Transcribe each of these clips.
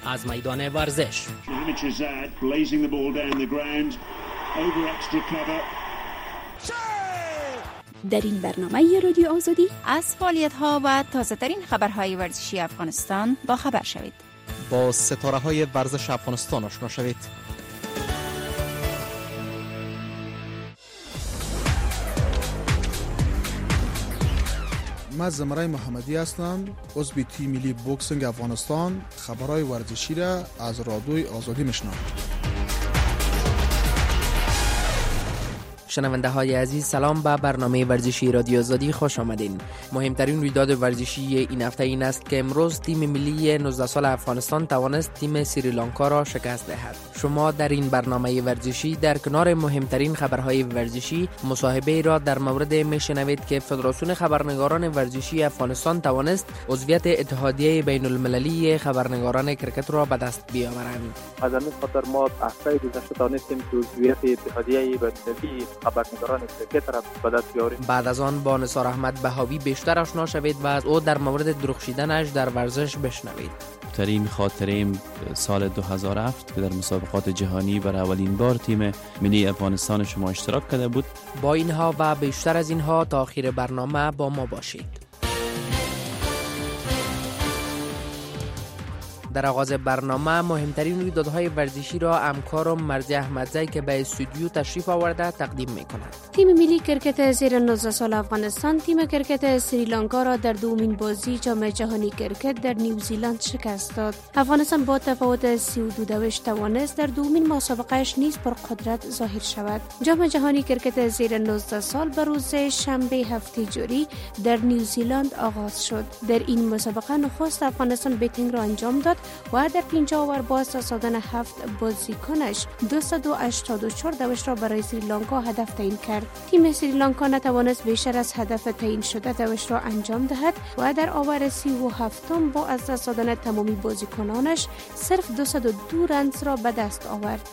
از میدان ورزش. در این برنامه رادیو آزادی از فعالیت‌ها و تازه‌ترین خبرهای ورزشی افغانستان با خبر شوید. با ستاره‌های ورزش افغانستان آشنا شوید. من زمرای محمدی هستم، عضو تیم ملی بوکسینگ افغانستان. خبرهای ورزشی را از رادیوی آزادی میشنوم. شنونده های عزیز، سلام. به برنامه ورزشی رادیو آزادی خوش آمدین. مهمترین رویداد ورزشی این هفته این است که امروز تیم ملی 19 سال افغانستان توانست تیم سریلانکا را شکست دهد. شما در این برنامه ورزشی در کنار مهمترین خبرهای ورزشی مصاحبه را در مورد میشنوید که فدراسیون خبرنگاران ورزشی افغانستان توانست عضویت اتحادیه بین المللی خبرنگاران کرکت را به دست بیاورند. از همین خاطر ما هفته گذشته توانستیم که عضویت اتحادیه بین المللی خبرنگاران کرکت را به دست بیاریم. بعد از آن با نثار احمد بهاوی بیشتر آشنا شوید و از او در مورد درخشیدنش در ورزش بشنوید. ترین خاطریم سال 2007 که در مسابقات جهانی برای اولین بار تیم ملی افغانستان شما اشتراک کرده بود. با اینها و بیشتر از اینها تا آخر برنامه با ما باشید. در آغاز برنامه مهمترین رویدادهای ورزشی را همکارم مرضی احمدزی که به استودیو تشریف آورده تقدیم می‌کند. تیم ملی کرکت زیر 19 سال افغانستان تیم کرکت سریلانکا را در دومین بازی جام جهانی کرکت در نیوزیلند شکست داد. افغانستان با تفاوت 32 توانست در دومین مسابقهش نیز پر قدرت ظاهر شود. جام جهانی کرکت زیر 19 سال به روز شنبه هفته جاری در نیوزیلند آغاز شد. در این مسابقه نخست افغانستان بیتینگ را انجام داد و در 50 اوور با سازادن 7 بازیکنش 284 دوش را برای سریلانکا هدف تعیین کرد. تیم سریلانکا نتوانست بیشتر از هدف تعیین شده دوش را انجام دهد و در اوور 37 با از دست دادن تمامی بازیکنانش صرف 202 رنز را به دست آورد.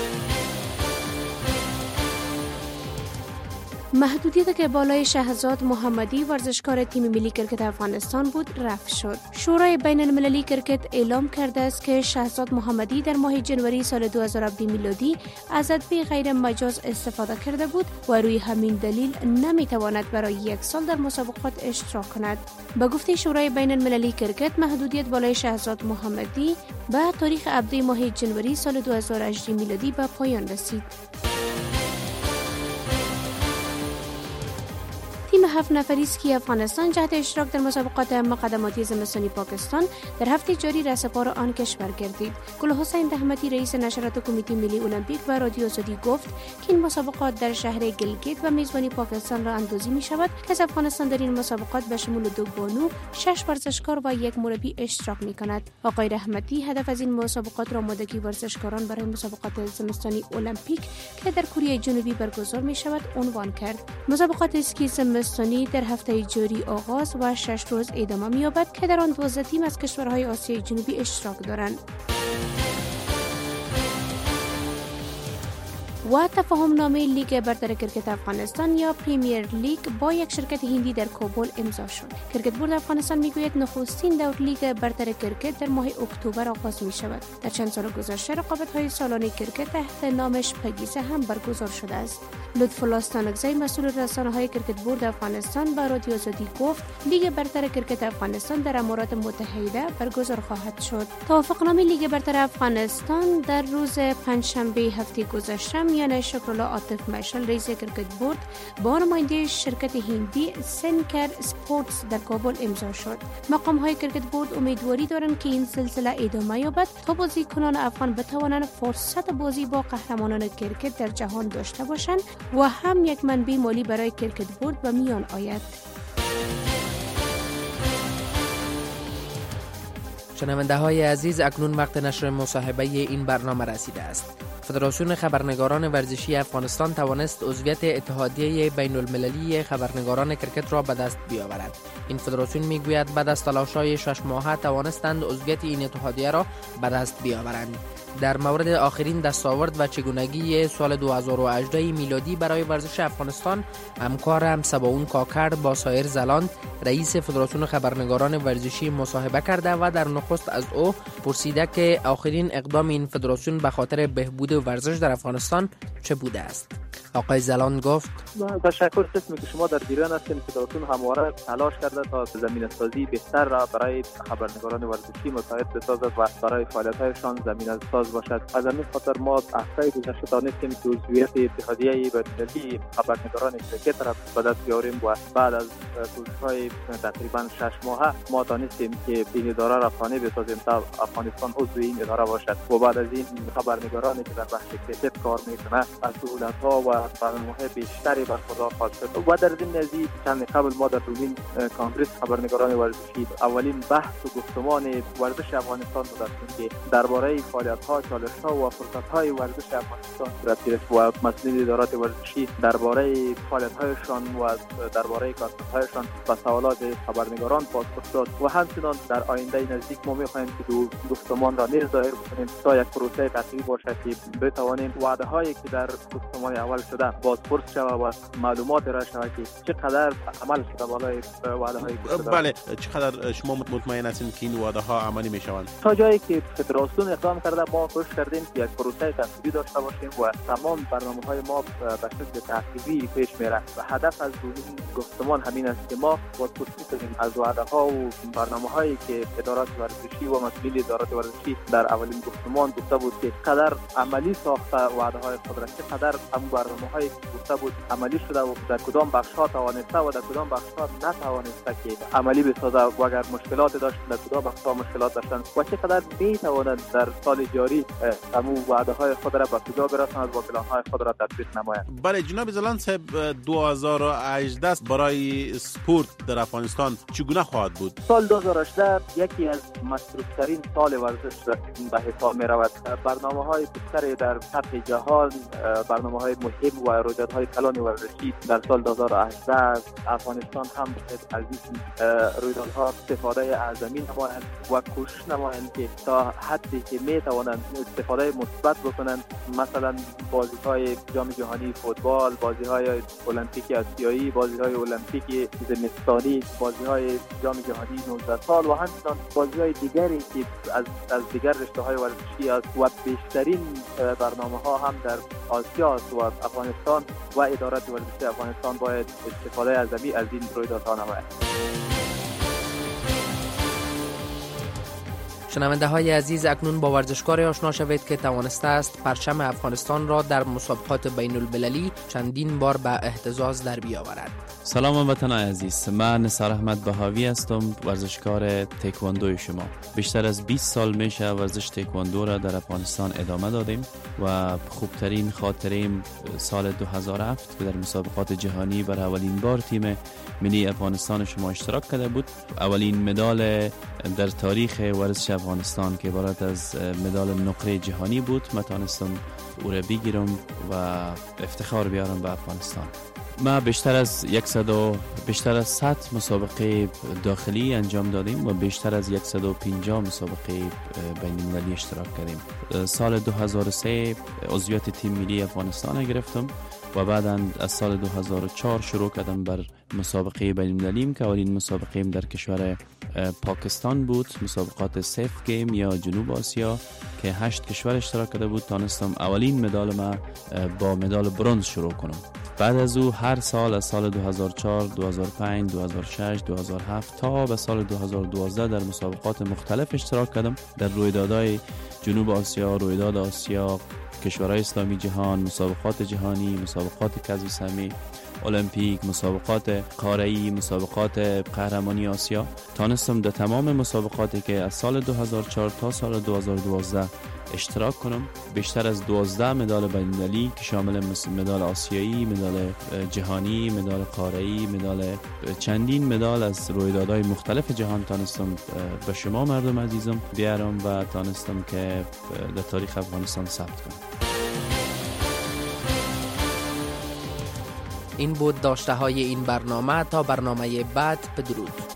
محدودیت که بالای شهزاد محمدی ورزشکار تیم ملی کرکت افغانستان بود رفع شد. شورای بین المللی کرکت اعلام کرده است که شهزاد محمدی در ماه جنوری سال 2017 میلادی از ادویه غیر مجاز استفاده کرده بود و روی همین دلیل نمیتواند برای 1 سال در مسابقات اشتراک کند. به گفته شورای بین المللی کرکت محدودیت بالای شهزاد محمدی به تاریخ ابدی ماه جنوری سال 2018 میلادی به پایان رسید. تیم 7 نفری اسکی افغانستان جهت اشتراک در مسابقات مقدماتی زمستانی پاکستان در هفته جاری رهسپار آن کشور گردید. گل حسین رحمتی رئیس نشرات کمیته ملی المپیک و رادیو آزادی گفت که این مسابقات در شهر گلگیت و میزبانی پاکستان را اندازی می شود که از افغانستان در این مسابقات به شمول 2 بانو، 6 ورزشکار و 1 مربی اشتراک می کند. آقای رحمتی هدف از این مسابقات را آمادگی ورزشکاران برای مسابقات زمستانی المپیک که در کره جنوبی برگزار می شود عنوان کرد. مسابقات اسکی زمستانی در هفته جاری آغاز و 6 روز ادامه می‌یابد که در آن 12 تیم از کشورهای آسیای جنوبی اشتراک دارند. و تفاهم نامه لیگ برتر کرکت افغانستان یا پریمیر لیگ با یک شرکت هندی در کابل امضا شد. کرکت بورد افغانستان میگوید نخستین دور لیگ برتر کرکت در ماه اکتبر آغاز می شود. در چند سال گذشته رقابت‌های سالانه کرکت تحت نامش پگیسه هم برگزار شده است. لطف‌الله استانکزی مسئول رسانه‌های کرکت بورد افغانستان به رادیو آزادی گفت لیگ برتر کرکت افغانستان در امارات متحده برگزار خواهد شد. توافقنامه لیگ برتر افغانستان در روز پنجشنبه هفته گذشته میان شکرالله عاطف مشعل رئیس کرکت بورد با نماینده شرکت هندی سنکر اسپورتس در کابل امضا شد. مقام‌های کرکت بورد امیدواری دارند که این سلسله ادامه یابد تا بازیکنان افغان بتوانند فرصت بازی با قهرمانان کرکت در جهان داشته باشند و هم یک منبع مالی برای کرکت بورد به میان آید. شنونده های عزیز، اکنون وقت نشر مصاحبه این برنامه رسیده است. فدراسیون خبرنگاران ورزشی افغانستان توانست عضویت اتحادیه بین المللی خبرنگاران کرکت را به دست بیاورد. این فدراسیون میگوید بعد از تلاش‌های 6 ماهه توانستند عضویت این اتحادیه را به دست بیاورند. در مورد آخرین دستاورد و چگونگی سال 2018 میلادی برای ورزش افغانستان همکارم سباون کاکر با سایر زلاند رئیس فدراسیون خبرنگاران ورزشی مصاحبه کرده و در نخست از او پرسیده که آخرین اقدام این فدراسیون به خاطر بهبود ورزش در افغانستان چه بوده است. آقای زلاند گفت: تشکر قسمی که شما در جریان هستید. فدراسیون همواره تلاش کرده تا زمینه‌سازی بهتر را برای خبرنگاران ورزشی مساعد بسازد و برای فعالیت‌هایشان زمینه‌ساز باشد. از همین خاطر ما هفته گذشته دانستیم که عضویت اتحادیه بین‌المللی خبرنگاران کرکت را به دست بیاریم و بعد از کوشش‌های تقریبا 6 ماهه ما دانستیم که این اداره را خانه بسازیم تا افغانستان عضو این اداره باشد و بعد از این خبرنگارانی که در بخش کرکت کار می‌کنند از سهولت‌ها و برنامه‌های بیشتری برخوردار خواهد شد. و در این نزدیک چند قبل ما در دومین کنگره خبرنگاران ورزشی اولین بحث و گفتمان ورزش افغانستان رو داشتیم که درباره فعالیت‌ها، چالش‌ها و فرصت‌های ورزش افغانستان صورت گرفت و مسئولین ادارات ورزشی درباره فعالیت‌هایشان و درباره کارکردهایشان و سوالات خبرنگاران پاسخ داد و همچنین در آینده نزدیک ما می‌خواهیم که دو گفتمان را نیز ظاهر کنیم تا یک پروسه تحقیقی باشد که بتوانیم وعده‌هایی که در گفتمان اول شده بازپرس شود و معلومات را شود که چقدر عمل شده بالای وعده‌هایی که شده. بله، چقدر شما مطمئن هستید که این وعده‌ها عملی می‌شوند؟ تا جایی که فدراسیون اقدام کرده ما کوشش کردیم که یک پروسه تحقیقی داشته باشیم و تمام برنامه‌های ما به شکل تحقیقی پیش میره و هدف از این گفتمان همین است که ما بازپرسی کنیم از وعده‌ها و برنامه‌هایی که ادارات ورزشی و مسئولین ادارات ورزشی در اولین گفتمان گفته بود که قدر عملی ساخته وعده‌های خود را، چقدر هم برنامه‌هایی که گفته بود عملی شده و در کدام بخش‌ها توانسته و در کدام بخش‌ها نتوانسته که عملی بسازه و اگر مشکلات داشت در کدام بخش‌ها مشکلات داشتن و چقدر می‌توانند در سال جاری همون وعده‌های خود را به کجا برسانند و پلان‌های خود را تطبیق نمایند. بله جناب زلاند صاحب، 2018 برای سپورت در افغانستان چگونه خواهد بود؟ سال 2018 یکی از مصروف‌ترین سال ورزش به حساب می‌رود. برنامه‌های بسیاری در سطح جهان، برنامه‌های مهم و رویدادهای کلان ورزشی در سال 2018 افغانستان هم از این رویدادها استفاده اعظمی نمایند و کوشش نمایند که تا حدی که می‌توانند استفاده مثبت بکنند. مثلا بازی‌های جام جهانی فوتبال، بازی‌های المپیک آسیایی، بازی‌های المپیک زمستانی، بازی‌های جام جهانی 19 سال و همچنین بازی‌های دیگری که از دیگر رشته‌های ورزشی است و بیشترین برنامه‌ها هم در آسیا است و افغانستان و ادارات ورزشی افغانستان باید استفاده از این رویدادها نماید. شنونده های عزیز، اکنون با ورزشکار آشنا شوید که توانسته است پرچم افغانستان را در مسابقات بین المللی چندین بار به اهتزاز در بیاورد. سلام وطنای عزیز، من نثار احمد بهاوی هستم، ورزشکار تکواندو شما. بیشتر از 20 سال میشه ورزش تکواندو را در افغانستان ادامه دادیم و خوبترین خاطریم سال 2007 که در مسابقات جهانی برای اولین بار تیم ملی افغانستان شما اشتراک کرده بود. اولین مدال در تاریخ ورزش افغانستان که عبارت از مدال نقره جهانی بود، من تانستم او را بگیرم و افتخار بیارم به افغانستان. ما بیشتر از 100 مسابقه داخلی انجام دادیم و بیشتر از 150 مسابقه بین المللی اشتراک کردیم. سال 2003 عضویت تیم ملی افغانستان گرفتم و بعدا از سال 2004 شروع کردم بر مسابقه بین المللی که اولین مسابقه در کشور پاکستان بود، مسابقات سیف گیم یا جنوب آسیا که 8 کشور اشتراک کرده بود. تانستم اولین مدال ما با مدال برنز شروع کنم. بعد از او هر سال از سال 2004، 2005، 2006، 2007 تا به سال 2012 در مسابقات مختلف اشتراک کردم، در رویدادهای جنوب آسیا، رویداد آسیا، کشورهای اسلامی جهان، مسابقات جهانی، مسابقات کسب سهمی، المپیک، مسابقات قاره‌ای، مسابقات قهرمانی آسیا. تانستم در تمام مسابقاتی که از سال 2004 تا سال 2012 اشتراک کنم. بیشتر از 12 مدال بین‌المللی که شامل مدال آسیایی، مدال جهانی، مدال قاره‌ای، چندین مدال از رویدادهای مختلف جهان تانستم به شما مردم عزیزم بیارم و تانستم که در تاریخ افغانستان ثبت کنم. این بود داشته های این برنامه. تا برنامه بعد، بدرود.